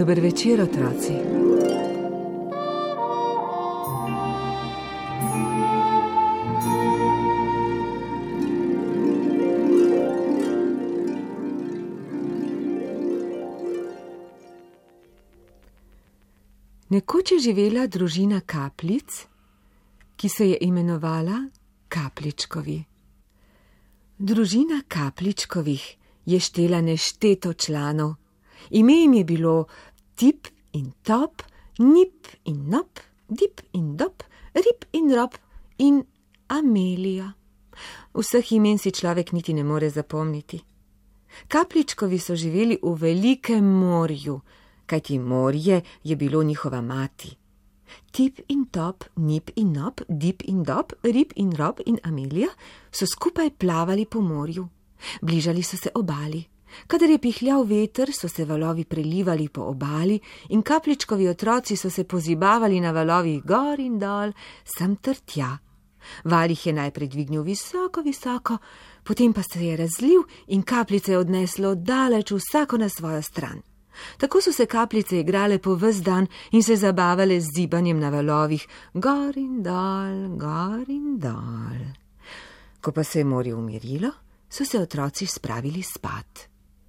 Dober večer, otroci. Nekoč je živela družina kapljic, ki se je imenovala Kapljičkovi. Družina Kapljičkovih je štela nešteto članov. Ime jim je bilo Tip in Top, Nip in Nop, Dip in Dop, Rip in Rob in Amelija. Vseh imen si človek niti ne more zapomniti. Kapljičkovi so živeli v velikem morju, kajti morje je bilo njihova mati. Tip in Top, Nip in Nop, Dip in Dop, Rip in Rob in Amelija so skupaj plavali po morju. Bližali so se obali. Kadar je pihljal veter, so se valovi prelivali po obali in Kapljičkovi otroci so se pozibavali na valovih gor in dol, sem ter tja. Val jih je najprej dvignil visoko, visoko, potem pa se je razlil in kapljice je odneslo daleč vsako na svojo stran. Tako so se kapljice igrale po ves dan in se zabavale z zibanjem na valovih, gor in dol, gor in dol. Ko pa se je morje umirilo, so se otroci spravili spat.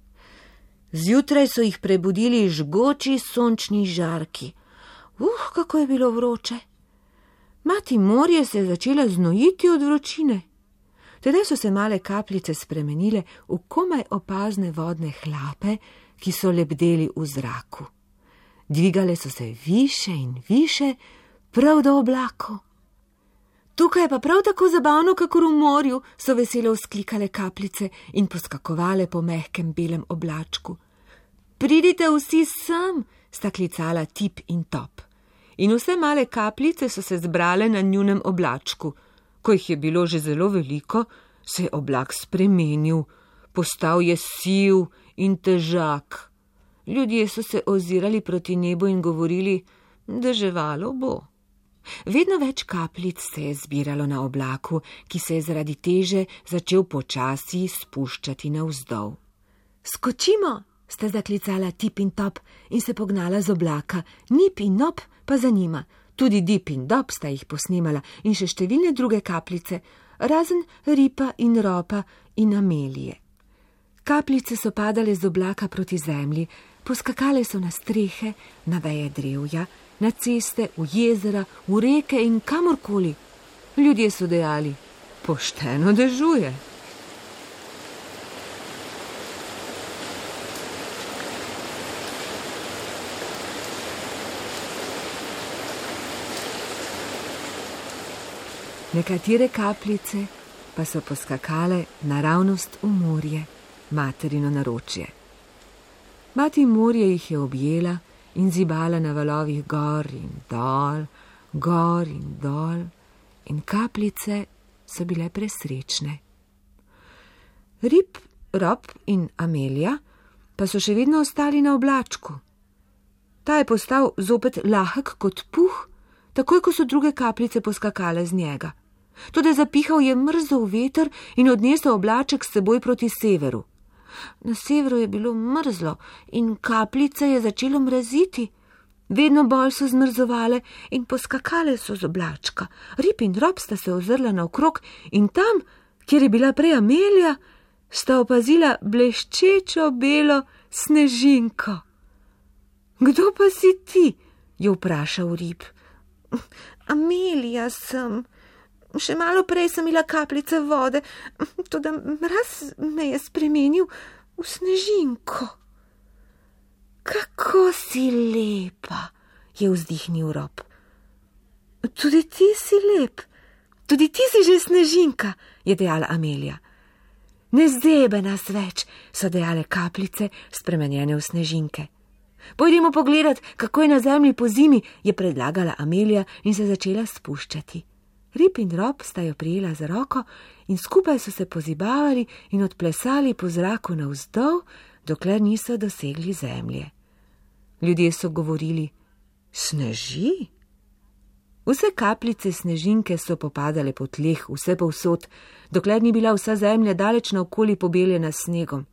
Zjutraj so jih prebudili žgoči sončni žarki. Kako je bilo vroče! Mati morje se je začela znojiti od vročine. Tedaj so se male kapljice spremenile v komaj opazne vodne hlape, ki so lebdeli v zraku. Dvigale so se više in više, prav do oblakov. Tukaj je pa prav tako zabavno, kakor v morju, so veselo vzklikale kapljice in poskakovale po mehkem belem oblačku. Pridite vsi sem, sta klicala Tip in Top. In vse male kapljice so se zbrale na njunem oblačku. Ko jih je bilo že zelo veliko, se je oblak spremenil. Postal je siv in težak. Ljudje so se ozirali proti nebu in govorili, deževalo bo. Vedno več kapljic se je zbiralo na oblaku, ki se je zaradi teže začel počasi spuščati navzdol. Skočimo, sta zaklicala Tip in Top in se pognala z oblaka, Nip in Nop pa za njima. Tudi Dip in Dop sta jih posnemala in še številne druge kapljice, razen Ripa in Ropa in Amelije. Kapljice so padale z oblaka proti zemlji, poskakale so na strehe, na veje drevja, na ceste, v jezera, v reke in kamorkoli. Ljudje so dejali, pošteno dežuje. Nekatere kapljice pa so poskakale naravnost v morje, materino naročje. Mati morje jih je objela in zibala na valovih gor in dol, gor in dol, in kapljice so bile presrečne. Rip, Rob in Amelija pa so še vedno ostali na oblačku. Ta je postal zopet lahek kot puh, takoj ko so druge kapljice poskakale z njega. Toda zapihal je mrzel veter in odnesel oblaček s seboj proti severu. Na severu je bilo mrzlo in kapljice je začelo mraziti. Vedno bolj so zmrzovale in poskakale so z oblačka. Rip in Rob sta se ozrla naokrog in tam, kjer je bila prej Amelija, sta opazila bleščečo belo snežinko. Kdo pa si ti? Je vprašal Rip. Amelija sem. Še malo prej sem imela kapljice vode, toda mraz me je spremenil v snežinko. Kako si lepa, je vzdihnil Rob. Tudi ti si lep, tudi ti si že snežinka, je dejala Amelija. Ne zebe nas več, so dejale kapljice, spremenjene v snežinke. Pojdimo pogledat, kako je na zemlji po zimi, je predlagala Amelija in se začela spuščati. Rip in Rob sta jo prijela za roko in skupaj so se pozibavali in odplesali po zraku navzdol, dokler niso dosegli zemlje. Ljudje so govorili, sneži? Vse kapljice snežinke so popadale po tleh, vse povsod, dokler ni bila vsa zemlja daleč naokoli pobeljena s snegom.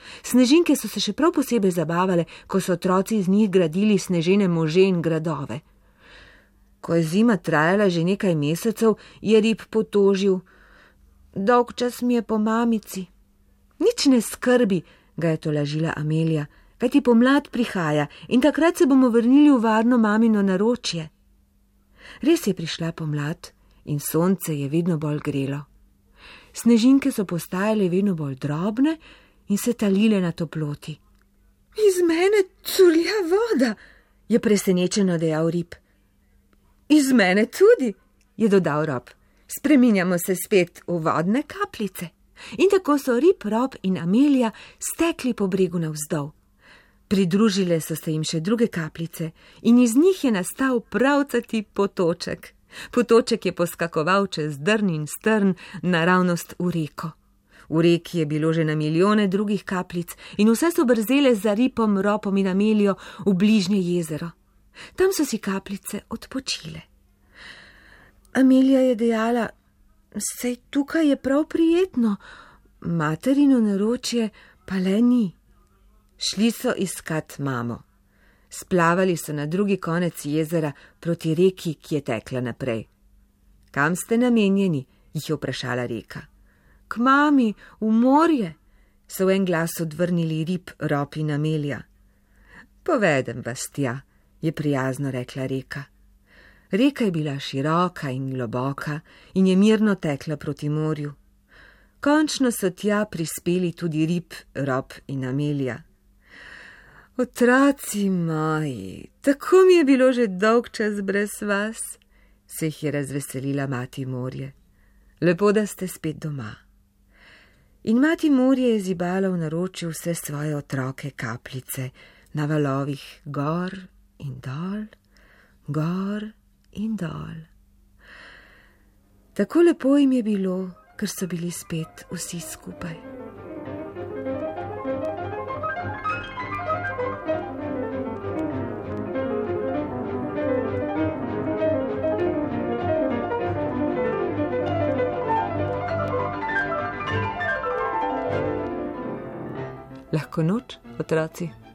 Snežinke so se še prav posebej zabavale, ko so otroci iz njih gradili snežene može in gradove. Ko je zima trajala že nekaj mesecev, je rib potožil: Dolg čas mi je po mamici. Nič ne skrbi, ga je tolažila Amelija, kajti pomlad prihaja in takrat se bomo vrnili v varno mamino naročje. Res je prišla pomlad in sonce je vedno bolj grelo. Snežinke so postajale vedno bolj drobne in se talile na toploti. Iz mene curlja voda, je presenečeno dejal rib. Iz mene tudi, je dodal Rob. Spreminjamo se spet v vodne kapljice. In tako so rib, Rob in Amelija stekli po bregu navzdol. Pridružile so se jim še druge kapljice in iz njih je nastal pravcati potoček. Potoček je poskakoval čez drn in strn naravnost v reko. V reki je bilo že na milijone drugih kapljic in vse so brzele za ripom, Robom in Amelijo v bližnje jezero. Tam so si kapljice odpočile. Amelija je dejala: Sej tukaj je prav prijetno, materino naročje pa le ni. Šli so iskat mamo. Splavali so na drugi konec jezera proti reki, ki je tekla naprej. Kam ste namenjeni? Jih je vprašala reka. K mami, v morje, so v en glas odvrnili rib, Rob in Amelija. Povedem vas tja, je prijazno rekla reka. Reka je bila široka in globoka in je mirno tekla proti morju. Končno so tja prispeli tudi rib, Rob in Amelija. Otroci moji, tako mi je bilo že dolg čas brez vas, se jih je razveselila mati morje. Lepo, da ste spet doma. In mati morje je zibala v naročju vse svoje otroke kapljice na valovih gor in dol, gor in dol. Tako lepo jim je bilo, ker so bili spet vsi skupaj. Lahko noč, otroci.